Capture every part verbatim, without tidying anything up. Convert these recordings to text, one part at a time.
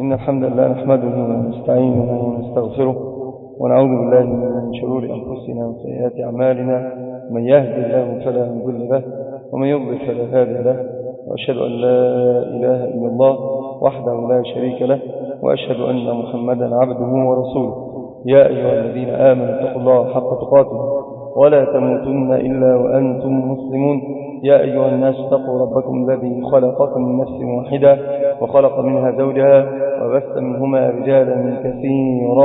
إن الحمد لله نحمده ونستعينه ونستغفره ونعوذ بالله من شرور أنفسنا وسيئات أعمالنا. من يهد الله فلا مضل له ومن يضلل فلا هادي له، وأشهد أن لا إله إلا الله وحده لا شريك له، وأشهد أن محمدا عبده ورسوله. يا أيها الذين آمنوا اتقوا الله حق تقاته ولا تموتن إلا وأنتم مسلمون. يا أيها الناس اتقوا ربكم الذي خلقكم من نفس واحدة وخلق منها زوجها وبث منهما رجالا كثيرا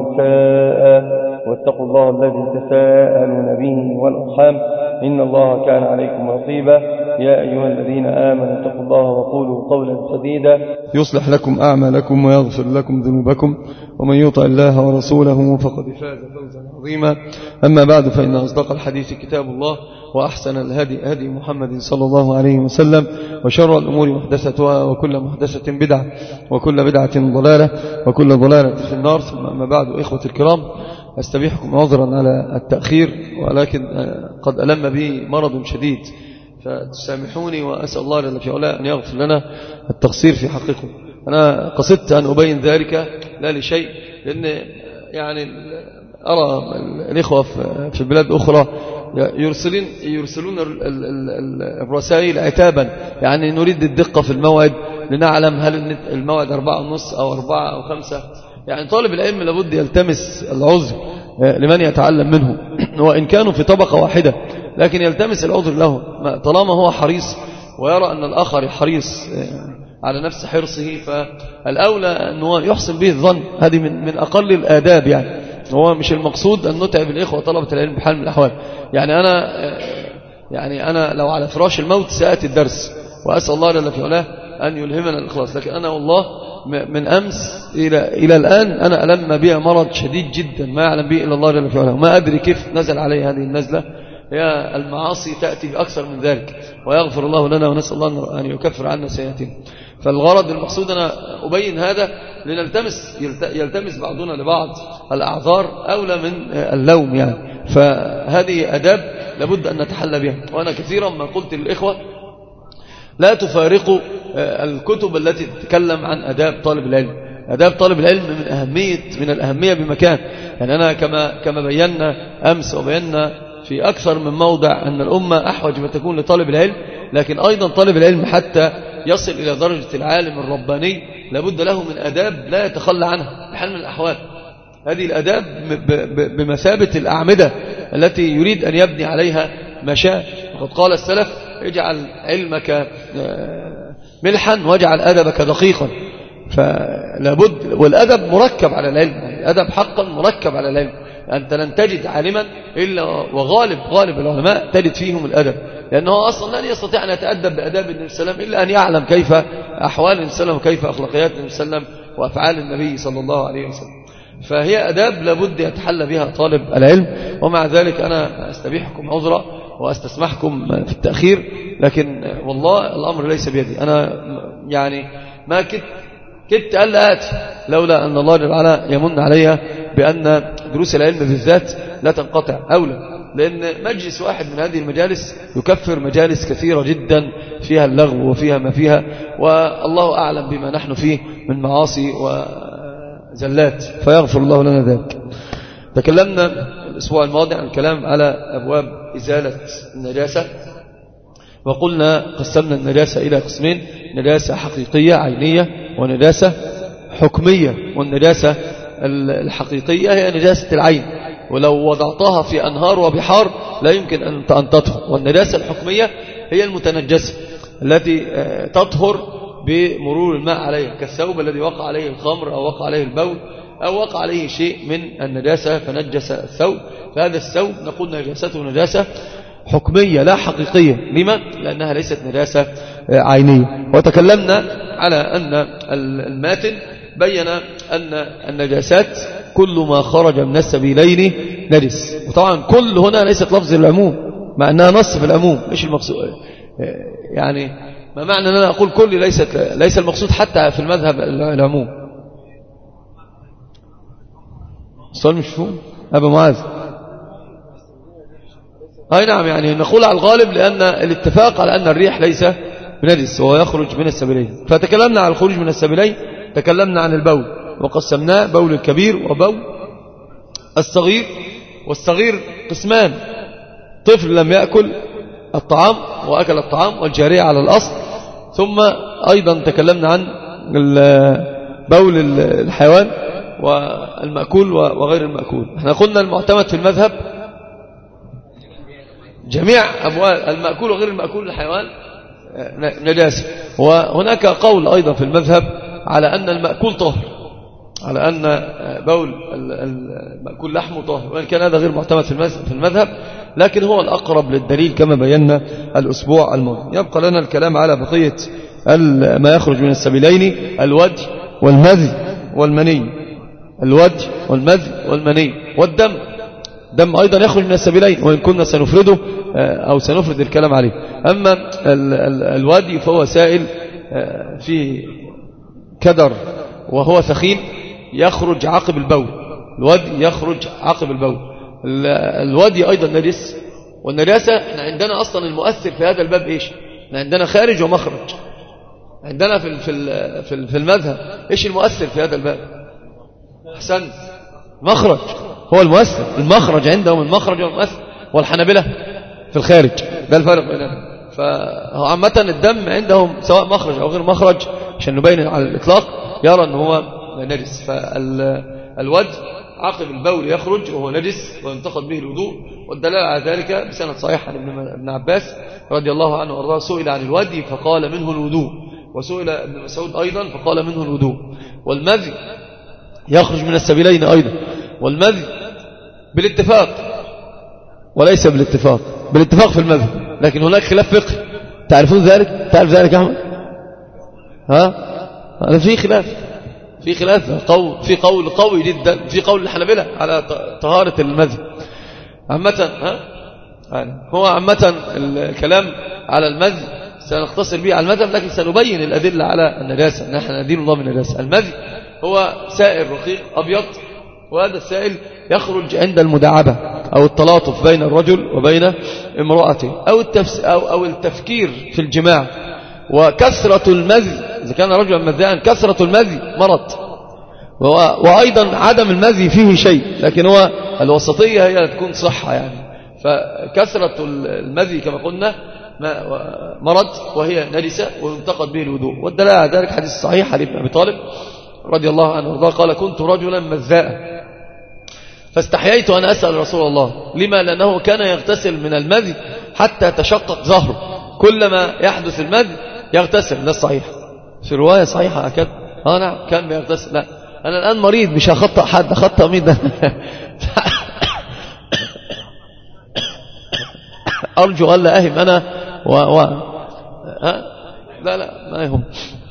ونساء، واتقوا الله الذي تساءلون به والأرحام إن الله كان عليكم رقيبا. يا أيها الذين آمنوا اتقوا الله وقولوا قولا سديدا يصلح لكم أعمالكم ويغفر لكم ذنوبكم، ومن يطع الله ورسوله فقد فاز فوزا عظيما. أما بعد، فإن أصدق الحديث كتاب الله، وأحسن الهدي هدي محمد صلى الله عليه وسلم، وشر الأمور محدثتها، وكل محدثة بدعة، وكل بدعة ضلالة، وكل ضلالة في النار. ثم أما بعد، إخوة الكرام، أستبيحكم عذرا على التأخير، ولكن قد ألم بي مرض شديد، فتسامحوني، وأسأل الله جل في علاه أن يغفر لنا التقصير في حقكم. أنا قصدت أن أبين ذلك لا لشيء، لأن يعني أرى الإخوة في البلاد أخرى يرسلون يرسلون الرسائل عتابا، يعني نريد الدقة في الموعد لنعلم هل الموعد أربعة ونص أو أربعة أو خمسة. يعني طالب العلم لابد يلتمس العذر لمن يتعلم منه، وإن كانوا في طبقة واحدة، لكن يلتمس العذر له طالما هو حريص ويرى أن الآخر حريص على نفس حرصه، فالأولى أنه يحسن به الظن. هذه من من أقل الآداب، يعني هو مش المقصود أن نتعب الإخوة طلبة العلم بحال من الأحوال. يعني أنا يعني أنا لو على فراش الموت سأتي الدرس، وأسأل الله جل في علاه أن يلهمنا الإخلاص، لكن أنا والله من أمس إلى إلى الآن أنا ألم بي مرض شديد جدا ما يعلم به إلا الله جل في علاه، وما أدري كيف نزل علي هذه النزلة. هي المعاصي تأتي بأكثر من ذلك، ويغفر الله لنا، ونسأل الله أن يكفر عنا سيئاتنا. فالغرض المقصود أنا أبين هذا لنلتمس يلتمس بعضنا لبعض الأعذار أولى من اللوم، يعني فهذه أداب لابد أن نتحلى بها. وأنا كثيرا ما قلت للإخوة لا تفارقوا الكتب التي تتكلم عن أداب طالب العلم. أداب طالب العلم من أهمية من الأهمية بمكان. يعني أنا كما كما بينا أمس وبينا في أكثر من موضع أن الأمة أحوج ما تكون لطالب العلم، لكن أيضا طالب العلم حتى يصل إلى درجة العالم الرباني لابد له من أداب لا يتخلى عنها بحال من الأحوال. هذه الأداب بمثابة الأعمدة التي يريد أن يبني عليها مشاء. وقد قال السلف: اجعل علمك ملحا واجعل أدبك دقيقا. فلابد، والأدب مركب على العلم، الأدب حقا مركب على العلم. أنت لن تجد عالما إلا وغالب غالب العلماء تجد فيهم الأدب، لأنه أصلا لن يستطيع أن يتأدب بأداب النبي صلى الله عليه وسلم إلا أن يعلم كيف أحوال النبي صلى الله عليه وسلم وكيف أخلاقيات النبي صلى الله عليه وسلم وأفعال النبي صلى الله عليه وسلم. فهي أداب لابد يتحلى بها طالب العلم. ومع ذلك أنا أستبيحكم عذرا وأستسمحكم في التأخير، لكن والله الأمر ليس بيدي. أنا يعني ما كنت كنت ألا آتي لولا أن الله جل وعلا يمن علي بأن دروس العلم بالذات لا تنقطع أولى، لأن مجلس واحد من هذه المجالس يكفر مجالس كثيرة جدا فيها اللغو وفيها ما فيها، والله أعلم بما نحن فيه من معاصي وزلات، فيغفر الله لنا ذلك. تكلمنا الأسبوع الماضي عن الكلام على أبواب إزالة النجاسة، وقلنا قسمنا النجاسة إلى قسمين: نجاسة حقيقية عينية، ونجاسة حكمية. والنجاسة الحقيقية هي نجاسة العين، ولو وضعتها في أنهار وبحار لا يمكن أن تطهر. والنجاسة الحكمية هي المتنجسة التي تطهر بمرور الماء عليها، كالثوب الذي وقع عليه الخمر أو وقع عليه البول أو وقع عليه شيء من النجاسة فنجس الثوب، فهذا الثوب نقول نجاسته نجاسة حكمية لا حقيقية. لما؟ لأنها ليست نجاسة عينية. وتكلمنا على أن الماتن بين أن النجاسات كل ما خرج من السبيلين نجس. وطبعا كل هنا ليست لفظ العموم، مع أنها نص في العموم، مش المقصود. يعني ما معنى أن أنا أقول كل ليست ليس المقصود حتى في المذهب العموم. السؤال مش فهم أبا معاذ. أي نعم، يعني نقول على الغالب لأن الاتفاق على أن الريح ليس بنجس وهو يخرج من السبيلين. فتكلمنا على الخروج من السبيلين تكلمنا عن البول وقسمناه بول الكبير وبول الصغير. والصغير قسمان: طفل لم يأكل الطعام وأكل الطعام والجارية على الأصل. ثم أيضا تكلمنا عن بول الحيوان والمأكول وغير المأكول. احنا قلنا المعتمد في المذهب جميع أموال المأكول وغير المأكول الحيوان نجاسة. وهناك قول أيضا في المذهب على أن المأكول طاهر، على أن بول المأكول لحمه طاهر، وإن كان هذا غير معتمد في المذهب، لكن هو الأقرب للدليل كما بينا الأسبوع الماضي. يبقى لنا الكلام على بقية ما يخرج من السبيلين: الودي والمذي والمني. الودي والمذي والمني والدم. دم أيضا يخرج من السبيلين، وإن كنا سنفرده أو سنفرد الكلام عليه. أما الودي فهو سائل في كدر وهو ثخين يخرج عقب البول. الودي يخرج عقب البول. الودي أيضا نجس، والنجاسة احنا عندنا أصلا المؤثر في هذا الباب إيش؟ احنا عندنا خارج ومخرج. عندنا في في في المذهب إيش المؤثر في هذا الباب؟ أحسن، مخرج هو المؤثر. المخرج عندهم المخرج هو المؤثر، والحنابلة في الخارج. ده الفرق بينهم. فهو عامة الدم عندهم سواء مخرج أو غير مخرج، عشان نبين على الإطلاق، يرى أن هو نجس. فالود عقب البول يخرج وهو نجس وينتقد به الوضوء. والدلالة على ذلك بسند صحيح عن ابن عباس رضي الله عنه وارضاه: سئل عن الودي فقال منه الوضوء، وسئل ابن مسعود أيضا فقال منه الوضوء. والمذي يخرج من السبيلين أيضا. والمذي بالاتفاق وليس بالاتفاق، بالاتفاق في المذهب، لكن هناك خلاف فقهي. تعرفون ذلك؟ تعرف ذلك يا أحمد؟ ها؟ هذا في خلاف، في خلاف قول، في قول قوي جدا في قول الحنابلة على طهارة المذي عامة. ها؟ هو عامة الكلام على المذي سنختصر به على المذهب، لكن سنبين الأدلة على النجاسة. نحن ندين الله من النجاسة. المذي هو سائل رقيق أبيض، وهذا السائل يخرج عند المداعبة أو التلاطف بين الرجل وبين امرأته، أو, التفس أو, أو التفكير في الجماع. وكثرة المذي إذا كان رجلا مذيعا، كثرة المذي مرض، وأيضا عدم المذي فيه شيء، لكن هو الوسطية هي تكون صحة يعني. فكثرة المذي كما قلنا مرض وهي نجسة وينتقد به الوضوء. والدلالة على ذلك حديث صحيح عن ابن أبي طالب رضي الله عنه وارضاه قال: كنت رجلا مذاء فاستحييت أن أسأل رسول الله. لما؟ لأنه كان يغتسل من المذي حتى تشقق ظهره. كلما يحدث المذي يغتسل. ده الصحيح في رواية صحيحة أكد. آه نعم كان بيغتسل. لا أنا الآن مريض مش هخطأ حد، أخطأ مين ده؟ أرجو ألا أهم أنا و... و... ها؟ لا لا ما يهم.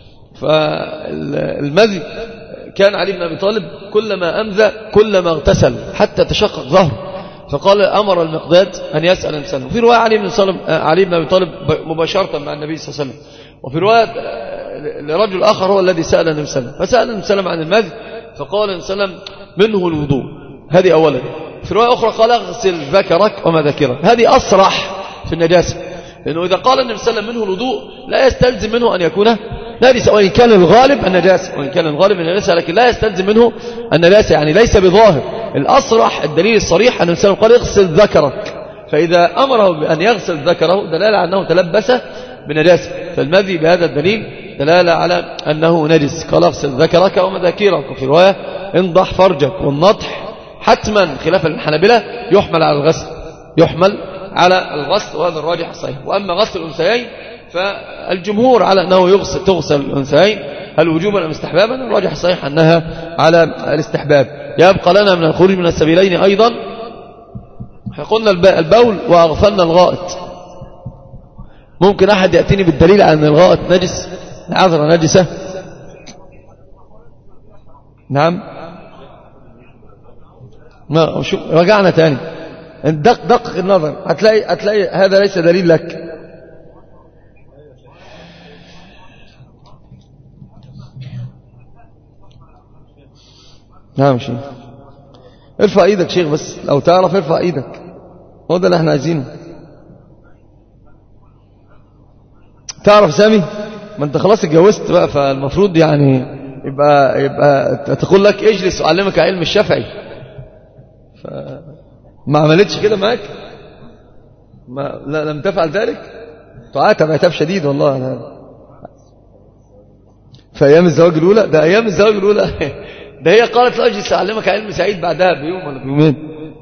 فالمذي كان علي بن أبي طالب كلما أمذى كلما اغتسل حتى تشقق ظهره. فقال أمر المقداد أن يسأل إنسان. وفي رواية علي بن, علي بن أبي طالب مباشرة مع النبي صلى الله عليه وسلم. وفي رواية لرجل آخر هو الذي سأل النبي صلى الله عليه وسلم. فسأل النبي صلى الله عليه وسلم عن المذي فقال النبي صلى الله عليه وسلم منه الوضوء. هذه أولا. في رواية أخرى قال اغسل ذكرك وما ذكرك. هذه أصرح في النجاسة، لأنه إذا قال النبي صلى الله عليه وسلم منه الوضوء لا يستلزم منه أن يكون نجسا، وإن كان الغالب النجاسة، وإن كان الغالب النجاسة، لكن لا يستلزم منه النجاسة، يعني ليس بظاهر. الأصرح الدليل الصريح أن النبي قال اغسل ذكرك، فإذا أمره بأن يغسل ذكره دلالة على أنه تلبس بنجاسة. فالمذي بهذا الدليل دلالة على أنه نجس. قال اغسل ذكرك ومذاكيرك. وفي رواية انضح فرجك. والنضح حتما خلافا للحنابلة يحمل على الغسل، يحمل على الغسل، وهذا الراجح الصحيح. وأما غسل الأنثيين فالجمهور على أنه يغسل تغسل الأنثيين هل وجوبا أم استحبابا؟ الراجح الصحيح أنها على الاستحباب. يبقى لنا من الخروج من السبيلين أيضا قلنا البول وأغفلنا الغائط. ممكن أحد يأتيني بالدليل على أن الغائط نجس، عذرة نجسة؟ نعم. ما شو رجعنا تاني دق دق النظر هتلاقي هتلاقي هذا ليس دليل لك. نعم شيخ ارفع ايدك شيخ، بس لو تعرف ارفع ايدك، هو ده اللي احنا عايزينه. تعرف سامي؟ ما انت خلاص اتجوزت بقى، فالمفروض يعني يبقى, يبقى تقول لك اجلس أعلمك علم الشافعي، فما عملتش كده معاك، ما لا لم تفعل ذلك، تعاتب عتاب شديد والله. أنا في أيام الزواج الأولى، ده أيام الزواج الأولى ده هي قالت لا اجلس أعلمك علم سعيد بعدها بيوم ولا بيومين.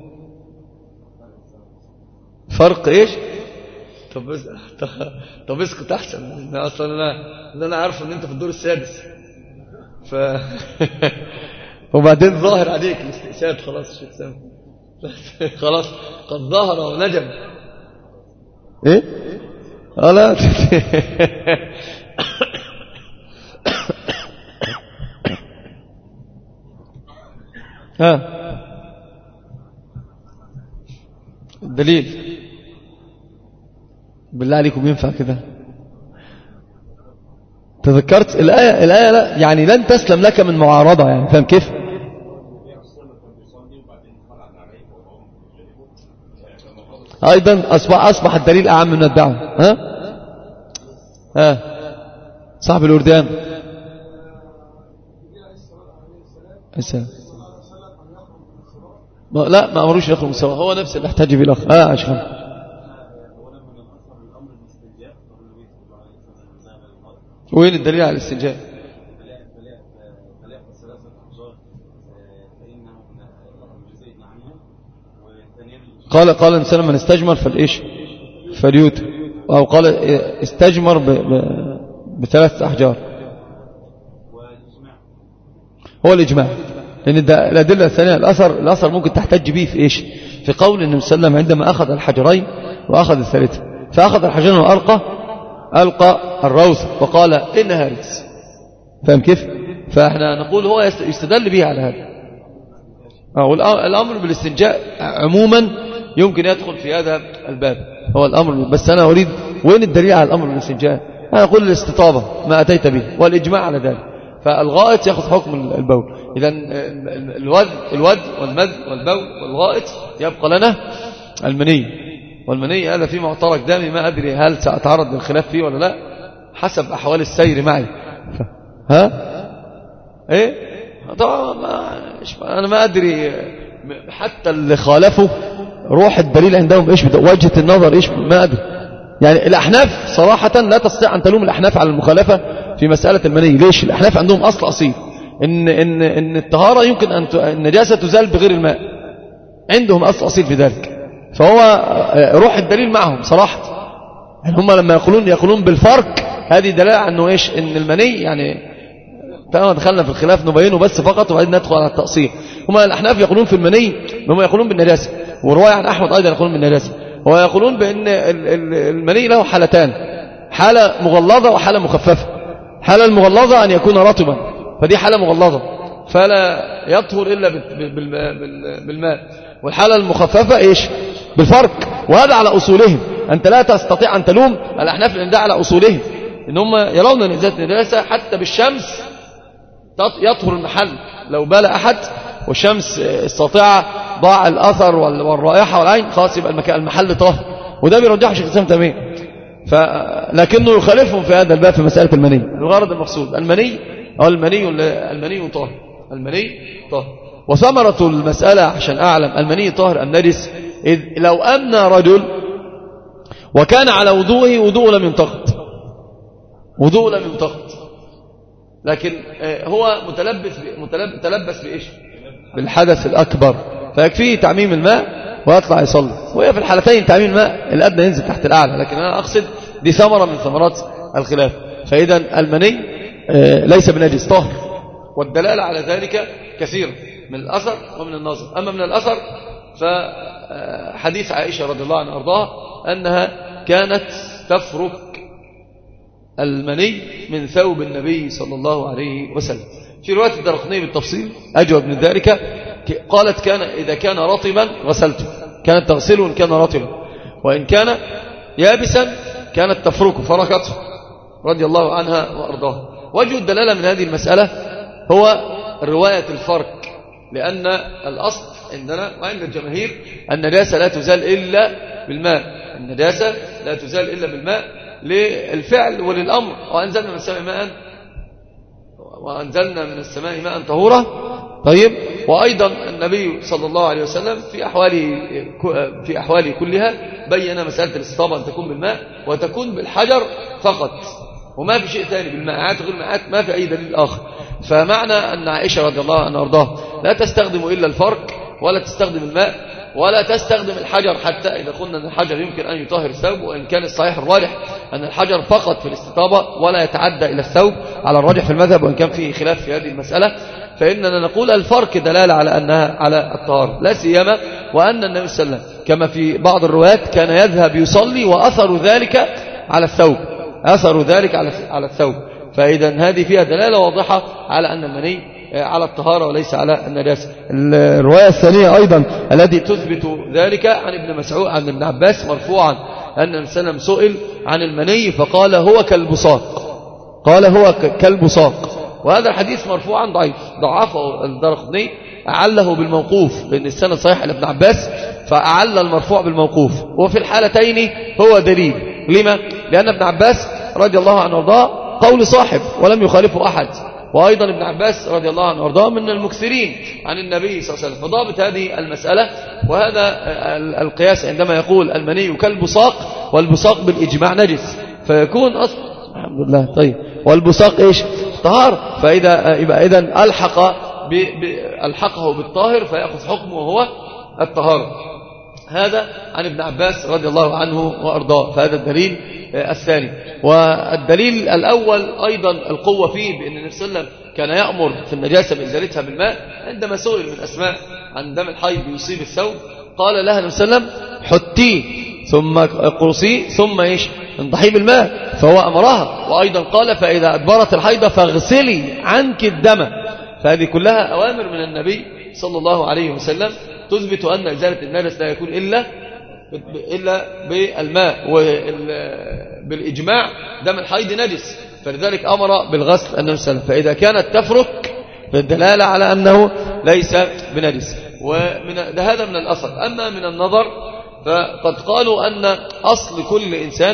فرق ايش؟ طب طب اسكت احسن، اصلا انا اللي انا عارفه ان انت في الدور السادس ف وبعدين ظاهر عليك الاستئساد خلاص. شو تسمى خلاص قد ظهر ونجم ايه اه لا ها الدليل بالله عليكم ينفع كده؟ تذكرت الآية الآية لا يعني لن تسلم لك من معارضة، يعني فاهم كيف؟ أيضا أصبح أصبح الدليل أعم من الدعوة. ها ها صاحب الوردان السلام لا ما أمروش يخرج سوا، هو نفس اللي احتاج به الأخر. اه عشان وين الدليل على الاستنجاء؟ قال قال الإنسان من استجمر فالإيش فليوت، أو قال استجمر ب... ب... بثلاث أحجار. هو الإجماع، لأن الأدلة الثانية الأثر الأثر ممكن تحتج به في إيش؟ في قول النبي صلى الله عليه وسلم عندما أخذ الحجرين وأخذ الثالثة، فأخذ الحجرين وألقى ألقى الروث وقال إنها رجس، فهم كيف؟ فإحنا نقول هو يستدل به على هذا. الأمر بالاستنجاء عموما يمكن يدخل في هذا الباب، هو الأمر، بس أنا أريد وين الدليل على الأمر بالاستنجاء؟ أنا أقول الاستطابة ما أتيت به والإجماع على ذلك، فالغائط يأخذ حكم البول. إذا الود الود والمد والبول والغائط يبقى لنا المني، والمني هذا فيه معترك دامي، ما أدري هل سأتعرض للخلاف فيه ولا لا حسب أحوال السير معي. ها إيه طبعا ما أنا ما أدري، حتى اللي خالفوا روح الدليل عندهم إيش وجهة النظر إيش ما أدري. يعني الأحناف صراحة لا تستطيع أن تلوم الأحناف على المخالفة في مسألة المني. ليش؟ الأحناف عندهم أصل أصيل إن إن إن الطهارة يمكن أن النجاسة تزال بغير الماء، عندهم أصل أصيل في ذلك، فهو روح الدليل معهم صراحة. يعني هم لما يقولون يقولون بالفرق، هذه دلالة أنه إيش؟ إن المني يعني تمام دخلنا في الخلاف نبينه بس فقط وبعدين ندخل على التأصيل. هم الأحناف يقولون في المني هم يقولون بالنجاسة، ورواية عن أحمد أيضا يقولون بالنجاسة، ويقولون بأن المني له حالتان، حالة مغلظة وحالة مخففة. حالة المغلظة أن يكون رطبا، فدي حالة مغلظة فلا يطهر إلا بالماء، والحالة المخففة إيش؟ بالفرق. وهذا على أصولهم، أنت لا تستطيع أن تلوم الأحناف لأن ده على أصولهم، إن هم يرون أن إزالة النجاسة حتى بالشمس يطهر المحل. لو بال أحد والشمس الساطعة ضاع الأثر والرائحة والعين خلاص يبقى المكان المحل طاهر، وده بيرجح شيخ الإسلام تيمية. لكنه يخالفهم في هذا الباب في مسألة المني. الغرض المقصود المني أو المني المني طاهر، المني طاهر. وثمرة المسألة عشان أعلم المني طاهر أم نجس، إذ لو أن رجل وكان على وضوءه وضوء لم ينتقد، وضوء لم ينتقد، لكن هو متلبس متلبس بإيش؟ بالحدث الأكبر، فيكفيه تعميم الماء ويطلع يصلي. وهي في الحالتين تعميم الماء الأدنى ينزل تحت الأعلى، لكن أنا أقصد دي ثمرة من ثمرات الخلاف. فإذا المني ليس بنجس طاهر، والدلالة على ذلك كثيرة من الأثر ومن النظر. أما من الأثر فحديث عائشة رضي الله عنها وارضاها أنها كانت تفرك المني من ثوب النبي صلى الله عليه وسلم. في رواية الدرقطني بالتفصيل أجود من ذلك، قالت كان إذا كان رطبا غسلته، كانت تغسله إن كان رطبا، وإن كان يابسا كانت تفركه فركته رضي الله عنها وأرضاها. وجه الدلالة من هذه المسألة هو رواية الفرق، لأن الأصل عندنا وعند الجماهير النجاسة لا تزال إلا بالماء، النجاسة لا تزال إلا بالماء للفعل وللأمر، وأنزلنا من السماء ماء وأنزلنا من السماء ماء طهورا. طيب، وأيضا النبي صلى الله عليه وسلم في أحواله في أحواله كلها بين مسألة الاستطابة أن تكون بالماء وتكون بالحجر فقط، وما في شيء ثاني بالماءات وغير الماءات، ما في أي دليل آخر. فمعنى أن عائشة رضي الله عنها وارضاها لا تستخدم إلا الفرك ولا تستخدم الماء ولا تستخدم الحجر، حتى إذا قلنا أن الحجر يمكن أن يطهر الثوب، وإن كان الصحيح الراجح أن الحجر فقط في الاستطابة ولا يتعدى إلى الثوب على الراجح في المذهب، وإن كان فيه خلاف في هذه المسألة. فإننا نقول الفرق دلالة على أنها على الطهارة، لا سيما وأن النبي صلى الله عليه وسلم كما في بعض الروايات كان يذهب يصلي وأثر ذلك على الثوب، أثر ذلك على الثوب. فإذا هذه فيها دلالة واضحة على أن المني على الطهارة وليس على النجاسة. الرواية الثانية أيضا التي تثبت ذلك عن ابن مسعود عن ابن عباس مرفوعا أن النبي صلى الله عليه وسلم سئل عن المني فقال هو كالبصاق، قال هو كالبصاق. وهذا الحديث مرفوعا ضعيف، ضعفه الدارقطني، أعله بالموقوف لأن السند صحيح لابن عباس، فأعل المرفوع بالموقوف. وفي الحالتين هو دليل. لما؟ لأن ابن عباس رضي الله عنه وارضاه قول صاحب ولم يخالفه أحد، وأيضا ابن عباس رضي الله عنه وارضاه من المكثرين عن النبي صلى الله عليه وسلم، فضابط هذه المسألة. وهذا القياس عندما يقول المني كالبصاق، والبصاق بالإجماع نجس، فيكون أصل الحمد لله. طيب، والبصاق إيش؟ طهار. فإذا يبقى إذن ألحق ب... ب... ألحقه بالطاهر فيأخذ حكمه وهو الطهارة. هذا عن ابن عباس رضي الله عنه وأرضاه، فهذا الدليل الثاني. والدليل الأول أيضا القوة فيه بأن النبي صلى الله عليه وسلم كان يأمر في النجاسة بإزالتها بالماء. عندما سئل من أسماء عن دم الحيض يصيب الثوب قال لها النبي صلى الله عليه وسلم حطيه ثم قرصيه ثم إيش انضحيه بالماء، فهو أمرها. وأيضا قال فإذا أدبرت الحيضة فاغسلي عنك الدم. فهذه كلها أوامر من النبي صلى الله عليه وسلم تثبت أن إزالة النجس لا يكون إلا إلا بالماء، وبالإجماع دم الحيض نجس، فلذلك أمر بالغسل النبي صلى الله عليه وسلم. فإذا كانت تفرك فالدلالة على أنه ليس بنجس. ومن هذا من الأصل. أما من النظر فقد قالوا أن أصل كل إنسان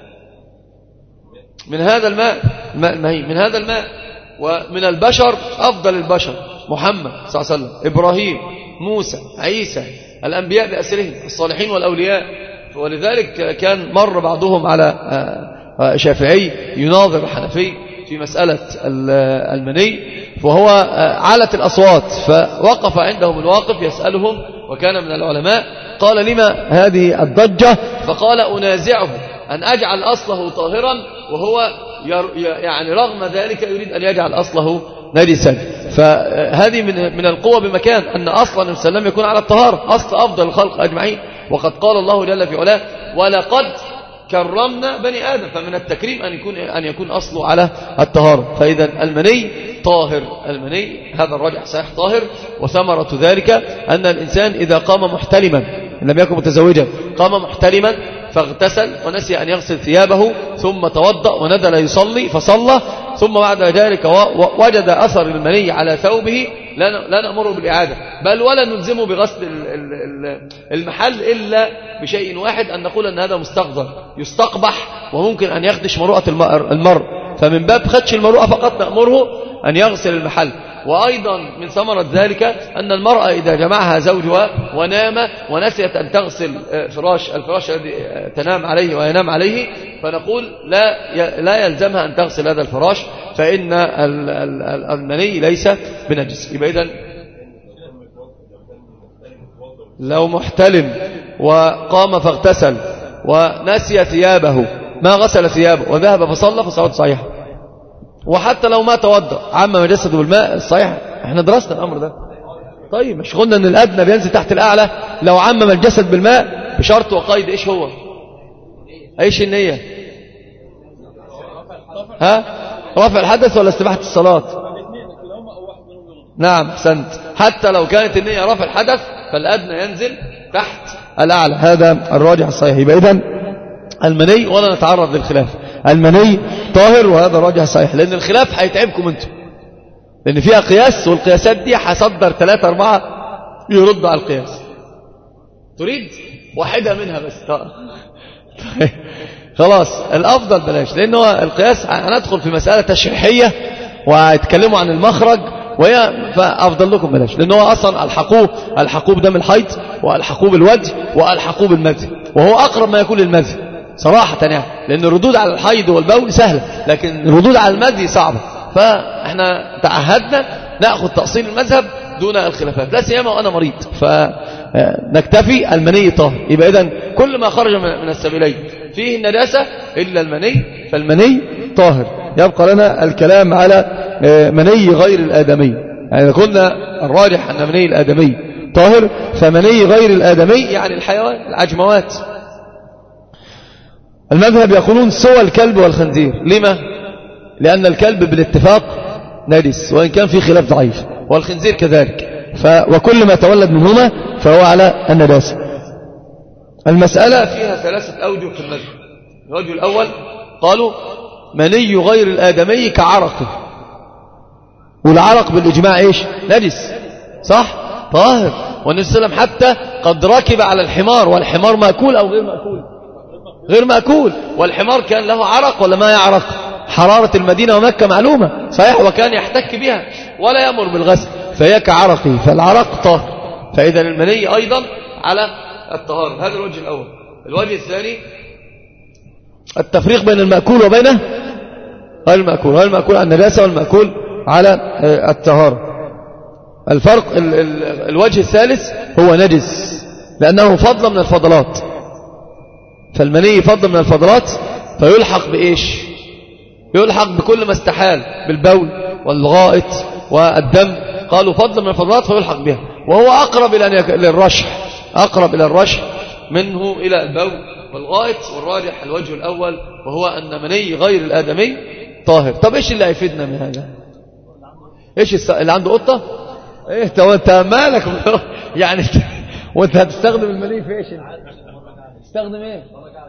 من هذا الماء، الماء المهين من هذا الماء. ومن البشر أفضل البشر محمد صلى الله عليه وسلم، إبراهيم، موسى، عيسى، الأنبياء بأسرهم، الصالحين والأولياء. ولذلك كان مر بعضهم على شافعي يناظر الحنفي في مسألة المني، وهو علت الأصوات، فوقف عندهم الواقف يسألهم وكان من العلماء. قال لما هذه الضجة؟ فقال أنازعه أن أجعل أصله طاهرا وهو يعني رغم ذلك يريد أن يجعل أصله نجسا. فهذه من من القوة بمكان أن أصلا النبي صلى الله عليه وسلم يكون على الطهارة، أصل أفضل الخلق أجمعين. وقد قال الله جل في علاه ولقد كرمنا بني آدم، فمن التكريم أن يكون أن يكون أصله على الطهارة. فإذا المني طاهر، المني هذا الراجح صحيح طاهر. وثمرة ذلك أن الإنسان إذا قام محتلما إن لم يكن متزوجا قام محتلما فاغتسل ونسي أن يغسل ثيابه ثم توضأ ونزل يصلي فصلى، ثم بعد ذلك وجد أثر المني على ثوبه لا نأمره بالإعادة، بل ولا نلزمه بغسل المحل إلا بشيء واحد، أن نقول أن هذا مستقذر يستقبح وممكن أن يخدش مروءة المرء، فمن باب خدش المروءة فقط نأمره أن يغسل المحل. وأيضا من ثمرة ذلك أن المرأة إذا جمعها زوجها ونام ونسيت أن تغسل فراش الفراش الذي تنام عليه وينام عليه، فنقول لا لا يلزمها أن تغسل هذا الفراش، فإن المني ليس بنجس. يبقى إذن لو محتلم وقام فاغتسل ونسي ثيابه ما غسل ثيابه وذهب فصلى فصلاته صحيحة. وحتى لو ما توضأ عما جسده بالماء الصحيح، احنا درسنا الأمر ده. طيب مش قلنا ان الأدنى بينزل تحت الأعلى؟ لو عمم الجسد بالماء بشرط وقيد، ايش هو؟ ايش النية؟ ها؟ رفع الحدث ولا استباحة الصلاة؟ نعم احسنت. حتى لو كانت النية رفع الحدث فالأدنى ينزل تحت الأعلى، هذا الراجح الصحيح. يبقى إذن المني ولا نتعرض للخلاف، المني طاهر وهذا الراجح الصحيح، لأن الخلاف هيتعبكم انتم، لأن فيها قياس والقياسات دي هصدر ثلاثة أربعة يردوا على القياس. تريد واحدة منها بس طيب. خلاص الأفضل بلاش، لأنه القياس هندخل في مسألة تشريحية ويتكلموا عن المخرج، وهي فأفضل لكم بلاش، لأنه أصلا الحقوه الحقوه بدم الحيض والحقوه بالوجه والحقوه بالمذي، وهو أقرب ما يكون للمذي صراحة يعني، لأن الردود على الحيض والبول سهلة، لكن الردود على المذي صعبة. فإحنا تعهدنا نأخذ تأصيل المذهب دون الخلافات، لا سيما وأنا مريض، فنكتفي المني طاهر. يبقى إذن كل ما خرج من السبيلين فيه النجاسة إلا المني، فالمني طاهر. يبقى لنا الكلام على مني غير الآدمي. يعني قلنا الراجح أن مني الآدمي طاهر، فمني غير الآدمي يعني الحيوان العجموات. المذهب يقولون سوى الكلب والخنزير. لما؟ لأن الكلب بالاتفاق نجس، وإن كان في خلاف ضعيف، والخنزير كذلك، ف وكل ما تولد منهما فهو على النجاسة. المسألة فيها ثلاثة أوجه في المذهب. الوجه الأول قالوا مني غير الآدمي كعرقه، والعرق بالإجماع إيش؟ نجس، صح؟ طاهر. والنبي صلى الله عليه وسلم حتى قد ركب على الحمار، والحمار مأكول أو غير مأكول؟ غير مأكول. والحمار كان له عرق ولا ما يعرق؟ حرارة المدينة ومكة معلومة، صحيح، وكان يحتك بها ولا يأمر بالغسل، فهي كعرقه، فالعرق طاهر. فإذا المني أيضا على الطهارة. هذا الوجه الأول. الوجه الثاني التفريق بين المأكول وبين غير المأكول. غير المأكول على النجاسة والمأكول على الطهارة. الفرق ال ال الوجه الثالث هو نجس لأنه فضل من الفضلات، فالمني فضل من الفضلات، فيلحق بإيش؟ يلحق بكل ما استحال، بالبول والغائط والدم. قالوا فضل من الفضلات فيلحق بها، وهو أقرب إلى الرشح، أقرب إلى الرشح منه إلى البول والغائط. والراجح الوجه الأول، وهو أن مني غير الآدمي طاهر. طب إيش اللي هيفيدنا من هذا؟ إيش الس... اللي عنده قطة؟ إيه أنت مالك يعني وأنت هتستخدم المني في إيش؟ تستخدم إيه؟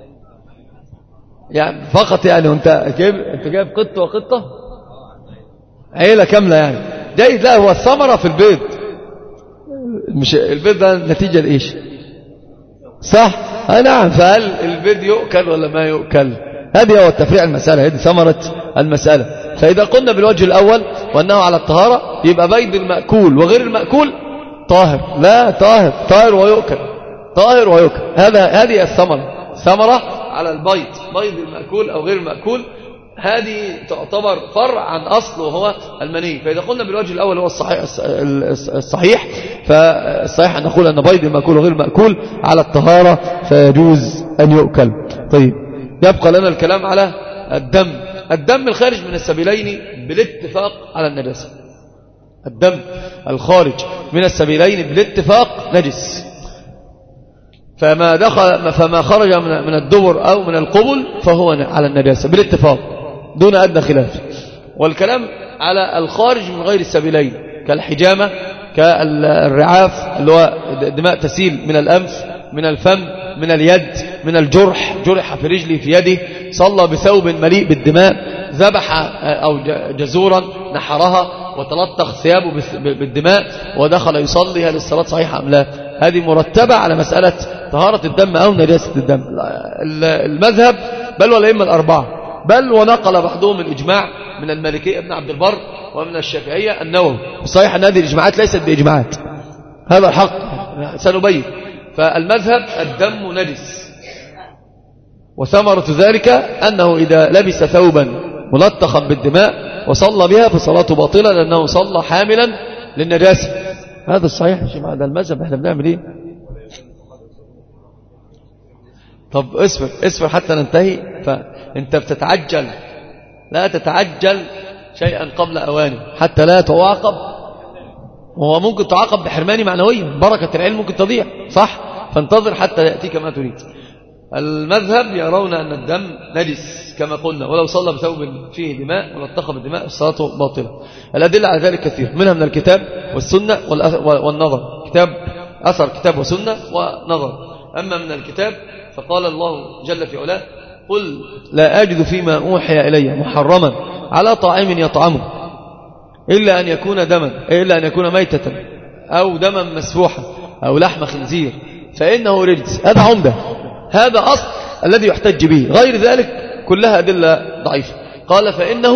يعني فقط يعني وأنت جايب أنت جايب قطة وقطة عيلة كاملة يعني جيد. لا، هو الثمرة في البيض، مش البيض ده نتيجة لإيش؟ صح؟ آه نعم. فهل البيض يؤكل ولا ما يؤكل؟ هذه هو التفريع المسألة، هذه ثمرة المسألة. فإذا قلنا بالوجه الأول وأنه على الطهارة، يبقى بيض المأكول وغير المأكول طاهر. لا، طاهر، طاهر ويؤكل، طاهر ويؤكل. هذا هذه الثمرة، ثمرة على البيض، بيض المأكول أو غير المأكول. هذه تعتبر فرع عن أصل وهو المني. فإذا قلنا بالوجه الأول هو الصحيح, الصحيح فالصحيح أن نقول أن بيض المأكول وغير المأكول على الطهارة فيجوز أن يؤكل. طيب، يبقى لنا الكلام على الدم. الدم الخارج من السبيلين بالاتفاق على النجاسة. الدم الخارج من السبيلين بالاتفاق نجس، فما دخل فما خرج من الدبر أو من القبل فهو على النجاسة بالاتفاق دون أدنى خلاف. والكلام على الخارج من غير السبيلين كالحجامة، كالرعاف اللي هو دماء تسيل من الأنف، من الفم، من اليد، من الجرح، جرح في رجلي في يده، صلى بثوب مليء بالدماء، ذبح أو جزورا نحرها وتلطخ ثيابه بالدماء ودخل يصلي، هل الصلاة صحيحة أم لا؟ هذه مرتبة على مسألة طهارة الدم أو نجاسة الدم. المذهب بل والأئمة الأربعة، بل ونقل بعضهم الإجماع من المالكية ابن عبد البر ومن الشافعية النووي. صحيح أن هذه الإجماعات ليست بإجماعات، هذا الحق سنبين. فالمذهب الدم نجس، وثمرة ذلك أنه إذا لبس ثوبا ملطخا بالدماء وصلى بها فصلاته باطلة لأنه صلى حاملا للنجاسة. هذا الصحيح يا جماعة، ده المذهب. احنا بنعمل ايه؟ طب اصبر اصبر حتى ننتهي. فانت بتتعجل، لا تتعجل شيئا قبل اوانه حتى لا تعاقب. وهو ممكن تعاقب بحرماني معنويا، بركة العلم ممكن تضيع، صح؟ فانتظر حتى يأتيك ما تريد. المذهب يرون أن الدم نجس كما قلنا، ولو صلى بثوب فيه دماء ولطخ بالدماء الصلاة باطلة. الأدلة على ذلك كثير، منها من الكتاب والسنة والنظر. كتاب أثر كتاب وسنة ونظر. أما من الكتاب فقال الله جل في علاه: قل لا أجد فيما أوحي إلي محرما على طاعم يطعمه إلا أن يكون دما إلا أن يكون ميتة أو دما مسفوحا أو لحم خنزير فإنه رجس. هذا عمدة، هذا أصل الذي يحتج به، غير ذلك كلها أدلة ضعيفة. قال فإنه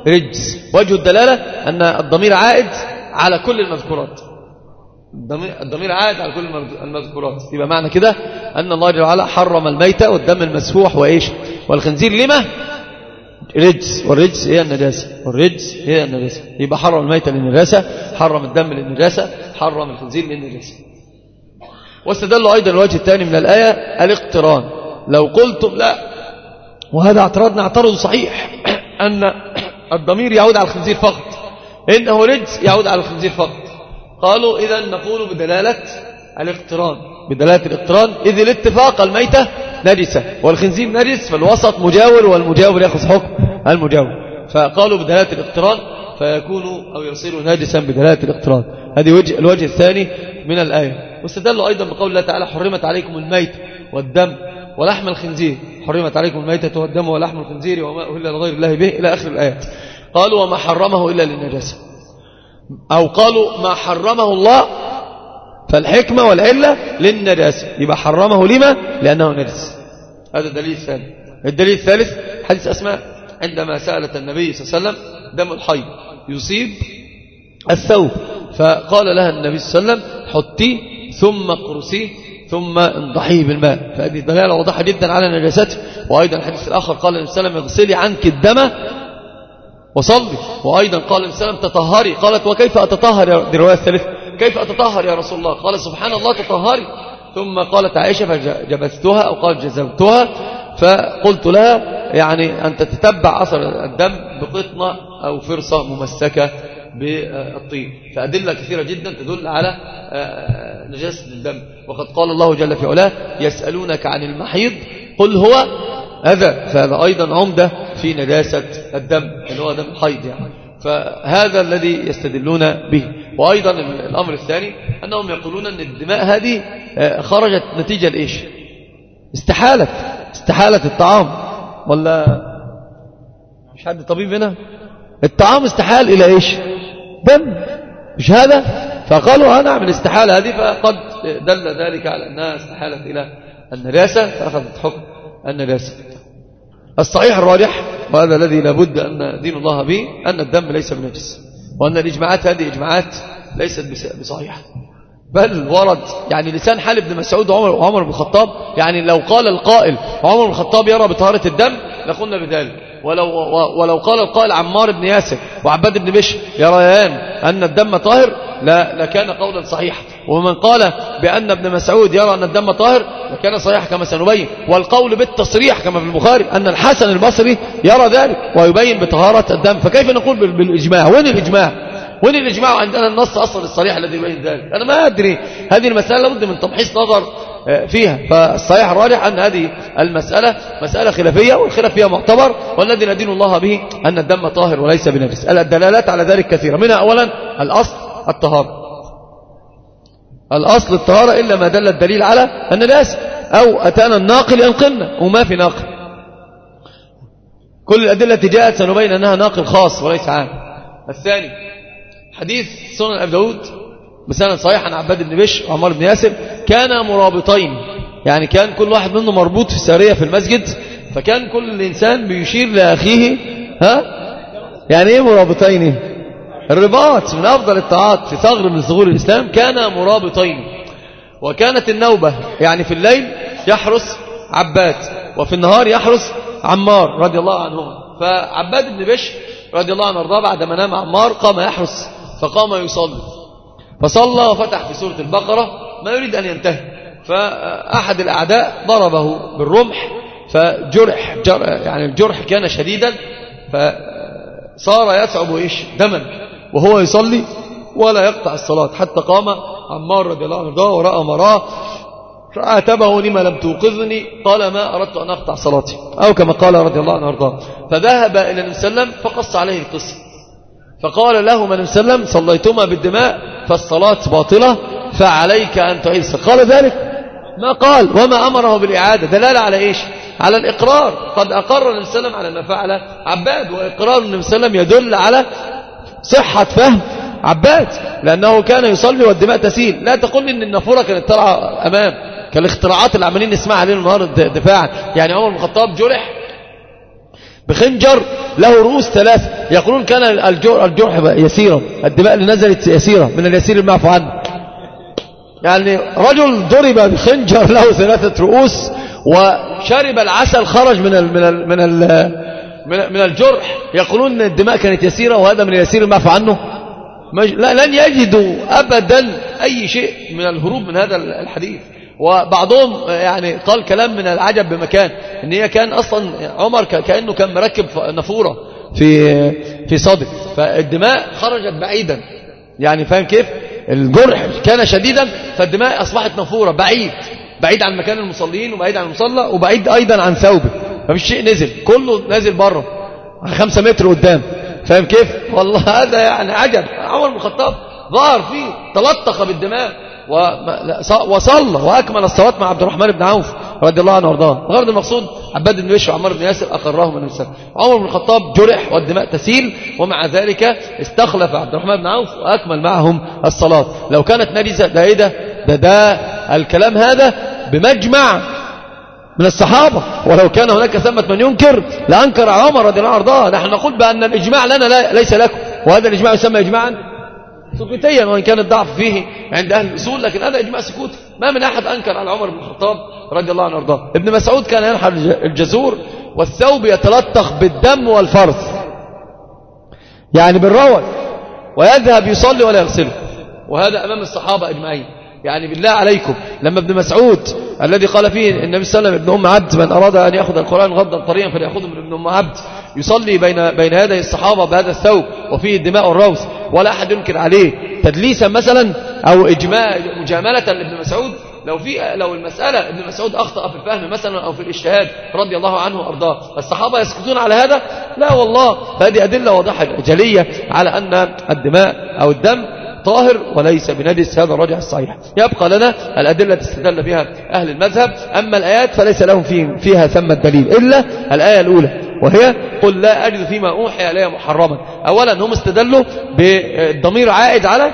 رجس. وجه الدلالة أن الضمير عائد على كل المذكورات، الضمير عائد على كل المذكورات. يبقى معنى كده أن الله جل وعلا حرم الميتة والدم المسفوح وإيش والخنزير. لما؟ رجس، والرجس هي النجاسة، والرجس هي النجاسة. يبقى حرم الميتة للنجاسة، حرم الدم للنجاسة، حرم الخنزير للنجاسة. واستدلوا أيضا الوجه الثاني من الآية الاقتران. لو قلتم لا، وهذا اعتراض نعترض صحيح، أن الضمير يعود على الخنزير فقط، إنه رجس يعود على الخنزير فقط. قالوا إذا نقول بدلالة الاقتران، بدلالة الاقتران، إذ الاتفاق الميتة نجسة والخنزير نجس، فالوسط مجاور والمجاور يأخذ حكم المجاور. فقالوا بدلالة الاقتران فيكون أو يصير نجسا بدلالة الاقتران. هذه وجه الوجه الثاني من الآية. واستدلوا أيضا بقول الله تعالى حرمت عليكم الميت والدم ولحم الخنزير، حرمت عليكم الميتة والدم ولحم الخنزير وما أهل لغير الله به إلى آخر الآيات. قالوا وما حرمه إلا للنجاسة، أو قالوا ما حرمه الله فالحكمة والعلة للنجاسة، يبقى حرمه لما؟ لأنه نجس. هذا الدليل الثاني. الدليل الثالث حديث أسماء عندما سألت النبي صلى الله عليه وسلم دم الحيض يصيب الثوب، فقال لها النبي صلى الله عليه وسلم حطيه ثم قرسيه ثم انضحيه بالماء، فهذه دلالة واضحة جدا على نجاسته. وأيضا الحديث الآخر قال النبي صلى الله عليه وسلم اغسلي عنك الدم وصلي. وأيضا قال النبي صلى الله عليه وسلم تطهري. قالت وكيف أتطهر يا دي الرواية الثالثة، كيف أتطهر يا رسول الله؟ قال سبحان الله تطهري. ثم قالت عائشة فجبثتها أو قال جزمتها، فقلت لها يعني أن تتتبع أثر الدم بقطنة أو فرصة ممسكة بالطين. فأدلة كثيرة جدا تدل على نجاسة الدم. وقد قال الله جل في علاه يسألونك عن المحيض قل هو أذى، فهذا أيضا عمدة في نجاسة الدم اللي هو دم الحيض يعني. فهذا الذي يستدلون به. وأيضا الأمر الثاني أنهم يقولون أن الدماء هذه خرجت نتيجة لإيش؟ استحالة استحالة الطعام، ولا مش حد طبيب هنا؟ الطعام استحال إلى إيش؟ دم، مش هذا؟ فقالوا أنا أعمل استحالة هذه، فقد دل ذلك على أنها استحالت إلى النجاسة فأخذت حكم النجاسة. الصحيح الراجح وهذا الذي لابد أن دين الله به أن الدم ليس بنجس، وأن الإجماعات هذه إجماعات ليست بصحيحة، بل ورد يعني لسان حال ابن مسعود وعمر بن الخطاب. يعني لو قال القائل عمر بن الخطاب يرى بطهارة الدم لقلنا بذلك، ولو, ولو قال القائل عمار بن ياسر وعباد بن بشر يريان أن الدم طاهر لا لكان قولا صحيحا. ومن قال بأن ابن مسعود يرى أن الدم طاهر لكان صحيح كما سنبين. والقول بالتصريح كما في البخاري أن الحسن البصري يرى ذلك ويبين بطهارة الدم. فكيف نقول بالإجماع؟ وين الإجماع؟ وين الإجماع عندنا النص أصلا الصريح الذي يبين ذلك؟ أنا ما أدري، هذه المسألة لابد من تمحيص نظر فيها. فالصحيح الراجح أن هذه المسألة مسألة خلافية والخلاف فيها معتبر، والذي ندين الله به أن الدم طاهر وليس بنجس. الدلالات على ذلك كثيرة، منها أولا الأصل الطهارة، الأصل الطهارة إلا ما دل الدليل على النجاسة أو أتانا الناقل ينقلنا وما في ناقل. كل الأدلة جاءت سنبين أنها ناقل خاص وليس عام. الثاني حديث سنن أبي داود بسند صحيح عن عباد بن بشر وعمار بن ياسر كانا مرابطين، يعني كان كل واحد منه مربوط في سارية في المسجد، فكان كل إنسان بيشير لأخيه. ها يعني إيه مرابطين؟ الرباط من أفضل الطاعات في ثغر من ثغور الإسلام. كانا مرابطين، وكانت النوبة يعني في الليل يحرس عباد وفي النهار يحرس عمار رضي الله عنهما. فعباد بن بشر رضي الله عنه وارضاه بعدما نام عمار قام يحرس فقام يصلي، فصلى وفتح في سورة البقرة ما يريد أن ينتهي، فأحد الأعداء ضربه بالرمح فجرح، يعني الجرح كان شديدا فصار يسعب إيش دما وهو يصلي ولا يقطع الصلاة، حتى قام عمار رضي الله عنه وارضاه ورأى مراه فعاتبه لما لم توقظني، قال ما أردت أن أقطع صلاتي، أو كما قال رضي الله عنه وارضاه. فذهب إلى النبي صلى الله عليه وسلم فقص عليه القصة، فقال له النبي صلى الله عليه وسلم صليتما بالدماء فالصلاة باطلة فعليك أن تعيد. قال ذلك ما قال وما أمره بالإعادة، دلالة على إيش؟ على الإقرار. قد أقر النبي صلى الله عليه وسلم على ما فعل عباد، وإقرار النبي صلى الله عليه وسلم يدل على صحة فهم عباد لأنه كان يصلي والدماء تسيل. لا تقول إن النافورة كانت طالعة أمام كالاختراعات اللي عمالين نسمعها عليه النهار دفاعا. يعني عمر بن الخطاب جرح بخنجر له رؤوس ثلاثة. يقولون كان الجرح يسيرا، الدماء اللي نزلت يسيرة من اليسير المعفو عنه. يعني رجل ضرب بخنجر له ثلاثة رؤوس وشرب العسل خرج من ال من ال من ال من الجرح. يقولون ان الدماء كانت يسيرة وهذا من اليسير المعفو عنه. لا لن يجدوا أبدا أي شيء من الهروب من هذا الحديث. وبعضهم يعني قال كلام من العجب بمكان، ان هي كان اصلا عمر كأنه كان مركب نافورة في في صدر، فالدماء خرجت بعيدا. يعني فاهم كيف؟ الجرح كان شديدا فالدماء اصبحت نافورة بعيد بعيد عن مكان المصلين وبعيد عن المصلى وبعيد ايضا عن ثوبه، فمش شيء نزل، كله نازل بره خمسة متر قدام. فاهم كيف؟ والله هذا يعني عجب. عمر بن الخطاب ظهر فيه تلطخ بالدماء وصلى وأكمل الصلاة مع عبد الرحمن بن عوف رضي الله عنه وارضاه. غرض المقصود عباد بن بشر وعمر بن ياسر أقرهم من السنة. عمر بن الخطاب جرح والدماء تسيل، ومع ذلك استخلف عبد الرحمن بن عوف وأكمل معهم الصلاة. لو كانت نجسة ده إيه ده؟ ده ده الكلام هذا بمجمع من الصحابة، ولو كان هناك ثمة من ينكر لأنكر عمر رضي الله عنه وارضاه. نحن نقول بأن الإجماع لنا لا ليس لكم، وهذا الإجماع يسمى إجماعا سكوتيا، وإن كان الضعف فيه عند أهل الأصول، لكن هذا إجماع سكوتي. ما من أحد أنكر على عمر بن الخطاب رضي الله عنه وارضاه. ابن مسعود كان ينحر الجزور والثوب يتلطخ بالدم والفرث، يعني بالروث، ويذهب يصلي ولا يغسله، وهذا أمام الصحابة أجمعين. يعني بالله عليكم لما ابن مسعود الذي قال فيه النبي صلى الله عليه وسلم ابن أم عبد من أراد أن يأخذ القرآن غضا طريا فليأخذه من ابن أم عبد، يصلي بين بين يدي الصحابة بهذا الثوب وفيه الدماء والروث ولا أحد ينكر عليه تدليسا مثلا أو إجماع مجاملة لابن مسعود. لو في لو المسألة ابن مسعود أخطأ في الفهم مثلا أو في الاجتهاد رضي الله عنه وأرضاه، الصحابة يسكتون على هذا؟ لا والله، هذه أدلة واضحة جلية على أن الدماء أو الدم طاهر وليس بنجس. هذا الراجح الصحيح. يبقى لنا الأدلة استدل بها أهل المذهب. أما الآيات فليس لهم فيها ثم الدليل إلا الآية الأولى، وهي قل لا أجد فيما أوحي إلي محرما. أولا هم استدلوا بالضمير عائد على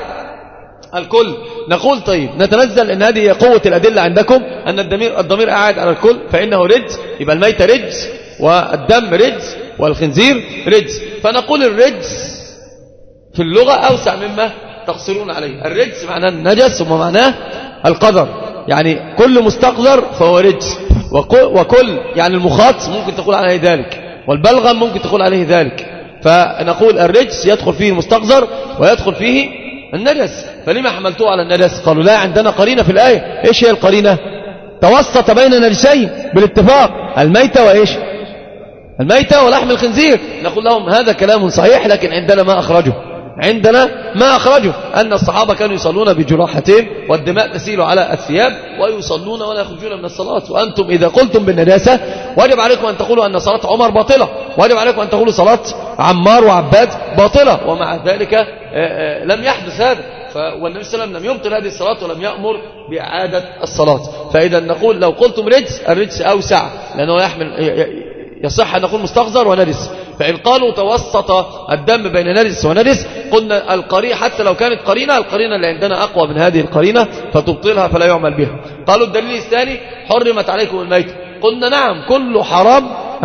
الكل. نقول طيب نتنزل ان هذه قوة الأدلة عندكم أن الضمير الضمير قاعد على الكل، فإنه رجس، يبقى الميت رجس والدم رجس والخنزير رجس. فنقول الرجس في اللغة أوسع مما تقصرون عليه. الرجس معناه النجس ومعناه القذر، يعني كل مستقذر فهو رجس، وكل يعني المخاط ممكن تقول عليه ذلك، والبلغم ممكن تقول عليه ذلك. فنقول الرجس يدخل فيه المستقذر ويدخل فيه النجس. فلما حملتوه على النجس؟ قالوا لا، عندنا قرينة في الآية. إيش هي القرينة؟ توسط بين نجسين بالاتفاق، الميتة وإيش؟ الميتة ولحم الخنزير. نقول لهم هذا كلام صحيح، لكن عندنا ما أخرجه عندنا ما أخرجه أن الصحابة كانوا يصلون بجراحتين والدماء تسيل على الثياب ويصلون ولا يخرجون من الصلاة. وأنتم إذا قلتم بالنجاسة وجب عليكم أن تقولوا أن صلاة عمر باطلة، وجب عليكم أن تقولوا صلاة عمار وعباد باطلة، ومع ذلك لم يحدث هذا. والنبي صلى الله عليه وسلم لم يبطل هذه الصلاة ولم يأمر بإعادة الصلاة. فإذا نقول لو قلتم رجس، الرجس أوسع لأنه يحمل يصح أن نقول مستغذر ونجس. فإن قالوا توسط الدم بين نجس ونجس، قلنا القرينة حتى لو كانت قرينة، القرينة اللي عندنا أقوى من هذه القرينة فتبطلها فلا يعمل بها. قالوا الدليل الثاني حرمت عليكم الميت، قلنا نعم كل حرام،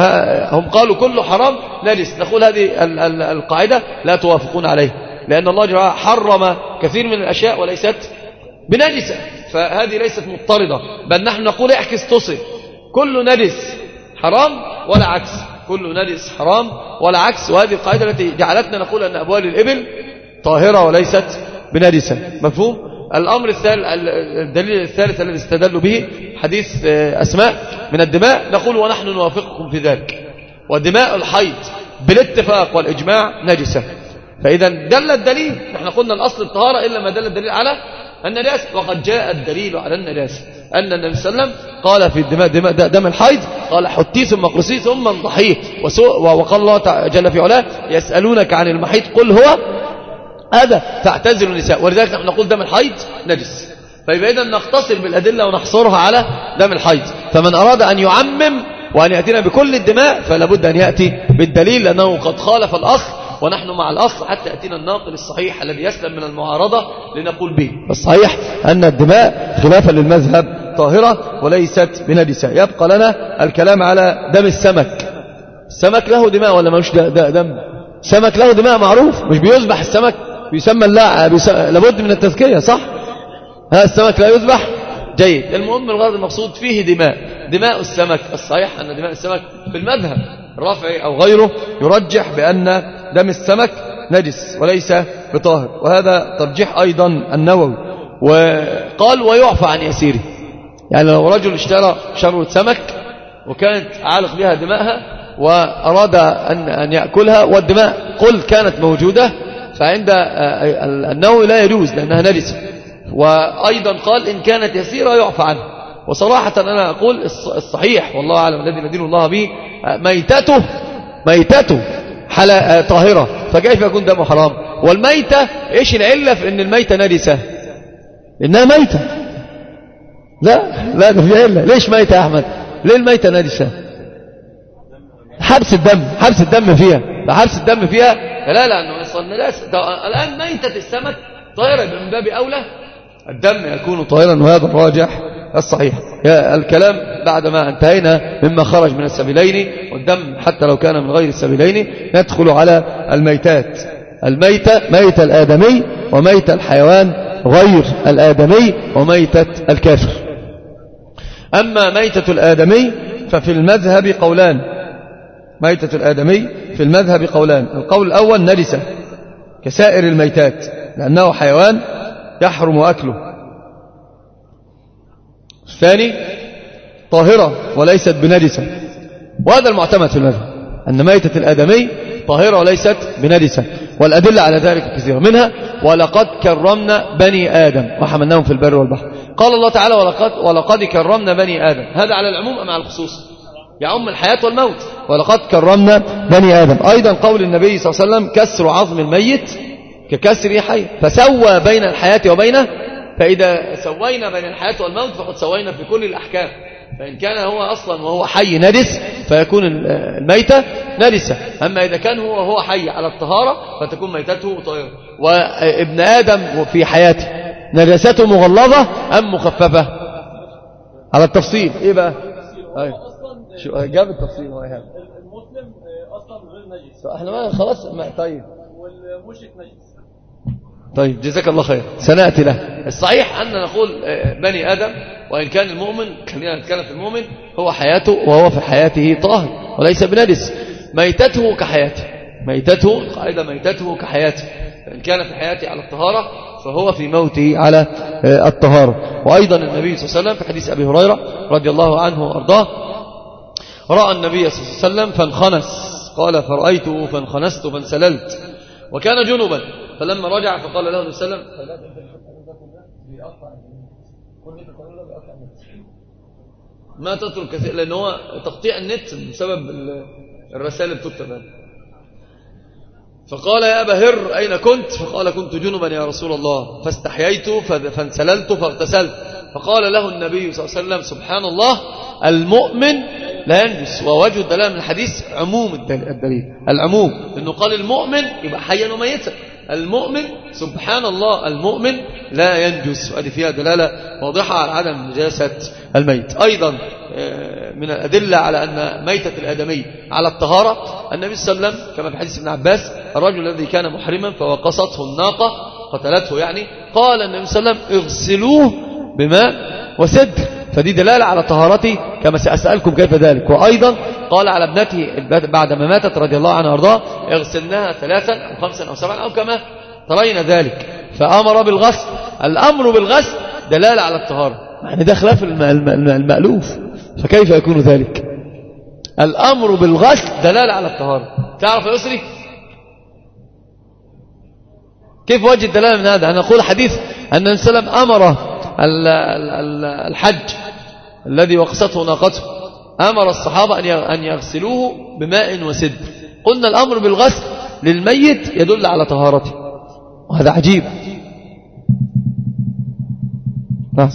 هم قالوا كل حرام نجس. نقول هذه القاعدة لا توافقون عليها، لأن الله جل وعلا حرم كثير من الأشياء وليست بنجسة، فهذه ليست مضطردة. بل نحن نقول احكس تصل، كل نجس حرام ولا عكس، كل نجس حرام ولا عكس. وهذه القاعدة التي جعلتنا نقول أن أبوال الإبل طاهرة وليست بنجسة. مفهوم؟ الأمر الثالث، الدليل الثالث الذي استدلوا به حديث أسماء من الدماء، نقول ونحن نوافقكم في ذلك. ودماء الحيض بالاتفاق والإجماع نجسة. فإذا دل الدليل، نحن قلنا الأصل الطهارة إلا ما دل الدليل على النجاسة، وقد جاء الدليل على النجاسة أن النبي صلى الله عليه وسلم قال في الدماء دماء دم الحيض قال حطيه ثم قرصيه ثم انضحيه. وقال الله جل في علاه يسألونك عن المحيض قل هو هذا فاعتزلوا النساء. ولذلك نحن نقول دم الحيض نجس. فيبقى إذن نختصر بالأدلة ونحصرها على دم الحيض. فمن أراد أن يعمم وأن يأتينا بكل الدماء فلا بد أن يأتي بالدليل، لأنه قد خالف الأصل، ونحن مع الأصل حتى يأتينا الناقل الصحيح الذي يسلم من المعارضة لنقول به. الصحيح أن الدماء خلافا للمذهب طاهرة وليست بنجسة. يبقى لنا الكلام على دم السمك. السمك له دماء ولا ملوش دم؟ السمك له دماء معروف، مش بيذبح السمك بيسمى لا لابد من التذكية صح؟ هذا السمك لا يذبح جيد. المهم الغرض المقصود فيه دماء. دماء السمك الصحيح أن دماء السمك في المذهب الرافعي أو غيره يرجح بأن دم السمك نجس وليس بطاهر، وهذا ترجيح أيضا النووي. وقال ويعفى عن يسيره، يعني لو رجل اشترى شروة سمك وكانت عالق بها دماءها وأراد أن أن يأكلها والدماء قل كانت موجودة، فعند النووي لا يجوز لأنها نجسة. وأيضا قال إن كانت يسيرة يعفى عنها. وصراحة أنا أقول الصحيح والله أعلم الذي ندين الله به ميتته ميتته طاهرة، فكيف يكون دمه حرام؟ والميتة إيش العلة في أن الميتة نجسة؟ إنها ميتة. لا لا ده في علة. ليش ميتة يا أحمد؟ ليه الميتة نجسة؟ حبس الدم حبس الدم فيها حبس الدم فيها لا لا أنه يصل نجاسة. الآن ميتة السمك طاهرة من باب أولى الدم يكون طاهرا، وهذا الراجح الصحيح. الكلام بعدما انتهينا مما خرج من السبيلين، والدم حتى لو كان من غير السبيلين ندخل على الميتات. الميتة ميتة الآدمي وميتة الحيوان غير الآدمي وميتة الكافر. أما ميتة الآدمي ففي المذهب قولان. ميتة الآدمي في المذهب قولان. القول الأول نجسة كسائر الميتات لأنه حيوان يحرم أكله. الثاني طاهرة وليست بنجسة، وهذا المعتمد في المذهب أن ميتة الآدمي طاهرة وليست بنجسة، والأدلة على ذلك كثيرة، منها ولقد كرمنا بني آدم وحملناهم في البر والبحر. قال الله تعالى ولقد, ولقد كرمنا بني آدم، هذا على العموم أم على الخصوص؟ يعم الحياة والموت. ولقد كرمنا بني آدم. أيضا قول النبي صلى الله عليه وسلم كسر عظم الميت ككسر حي، فسوى بين الحياة وبينه. فإذا سوينا بين الحياة والموت فقد سوينا في كل الأحكام. فإن كان هو أصلا وهو حي نجس فيكون الميتة نجسة، أما إذا كان هو هو حي على الطهارة فتكون ميتته طاهرة. وابن آدم في حياته نجاسته مغلظة أم مخففة؟ على التفصيل إيه بقى؟ أيوه شو جاب التفصيل هو إيه؟ المسلم أصلا غير نجس. احنا ما خلاص ما طيب والمشرك نجس. طيب جزاك الله خير سنأتي له. الصحيح أن نقول بني آدم وإن كان المؤمن، خلينا نتكلم في المؤمن، هو حياته وهو في حياته طاهر وليس بنجس. ميتته كحياته ميتته قاعدة ميتته كحياته، فإن كان في حياته على الطهارة فهو في موته على الطهارة. وأيضا النبي صلى الله عليه وسلم في حديث أبي هريرة رضي الله عنه وأرضاه رأى النبي صلى الله عليه وسلم فانخنس، قال فرأيته فانخنست فانسللت وكان جنبا، فلما رجع فقال له النبي صلى الله عليه وسلم ما تترك كثير، لأن هو تقطيع النت بسبب الرسائل اللي بتكتب. فقال يا أبا هر أين كنت؟ فقال كنت جنبا يا رسول الله فاستحييت فانسللت فاغتسلت. فقال له النبي صلى الله عليه وسلم سبحان الله المؤمن لا ينجس. ووجه الدلالة من الحديث عموم الدليل، العموم إنه قال المؤمن يبقى حيا وميتا. المؤمن سبحان الله المؤمن لا ينجس، وهذه فيها دلالة واضحة على عدم نجاسة الميت. أيضا من الأدلة على أن ميتة الآدمي على الطهارة النبي صلى الله عليه وسلم كما في حديث ابن عباس الرجل الذي كان محرما فوقصته الناقة قتلته، يعني قال النبي صلى الله عليه وسلم اغسلوه بماء وسدر، فدي دلالة على طهارته كما سأسألكم كيف ذلك. وأيضا قال على ابنته بعد ما ماتت رضي الله عنها وارضاها اغسلناها ثلاثا أو خمسا أو سبعا أو كما ترين ذلك، فأمر بالغسل. الأمر بالغسل دلالة على الطهارة، يعني ده خلاف المألوف، فكيف يكون ذلك؟ الأمر بالغسل دلالة على الطهارة. تعرف يا يسري كيف وجه الدلالة من هذا؟ أنا أقول حديث أن النبي صلى الله عليه وسلم أمر الحج الذي وقصته ناقته أمر الصحابة أن يغسلوه بماء وسدر. قلنا الأمر بالغسل للميت يدل على طهارته، وهذا عجيب. نعم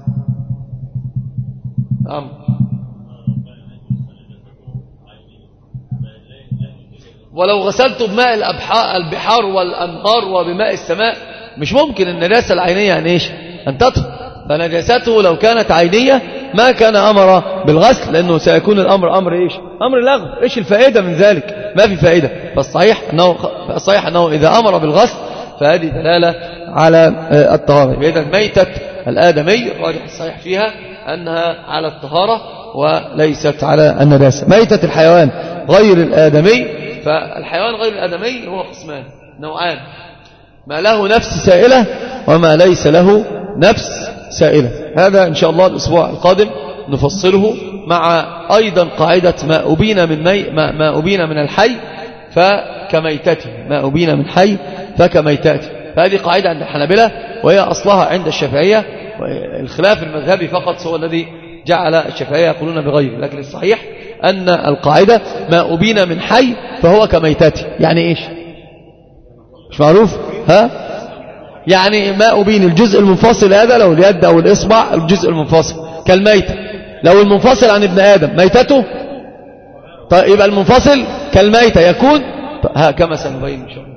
ولو غسلت بماء البحار والأنهار وبماء السماء مش ممكن النجاسة العينية يعني إيش أن تطهر، فنجاسته لو كانت عينية ما كان أمر بالغسل، لأنه سيكون الأمر أمر إيش؟ أمر لغو. إيش الفائدة من ذلك؟ ما في فائدة. فالصحيح أنه, فالصحيح أنه إذا أمر بالغسل فهذه دلالة على الطهارة. إذا ميتة الآدمي الراجح الصحيح فيها أنها على الطهارة وليست على النجاسة. ميتة الحيوان غير الآدمي، فالحيوان غير الآدمي هو قسمان نوعان: ما له نفس سائلة وما ليس له نفس سائلة. هذا إن شاء الله الأسبوع القادم نفصله، مع أيضا قاعدة ما أبين من, مي ما, ما أبين من الحي فكميتته، ما أبين من حي فكميتته. فهذه قاعدة عند الحنابلة وهي أصلها عند الشافعية، الخلاف المذهبي فقط هو الذي جعل الشافعية يقولون بغيره، لكن الصحيح أن القاعدة ما أبين من حي فهو كميتته. يعني إيش؟ مش معروف؟ ها؟ يعني ما أبين الجزء المنفصل هذا، لو اليد أو الإصبع الجزء المنفصل كالميتة. لو المنفصل عن ابن آدم ميتته، طيب يبقى المنفصل كالميتة يكون ها كما سنبين إن شاء الله.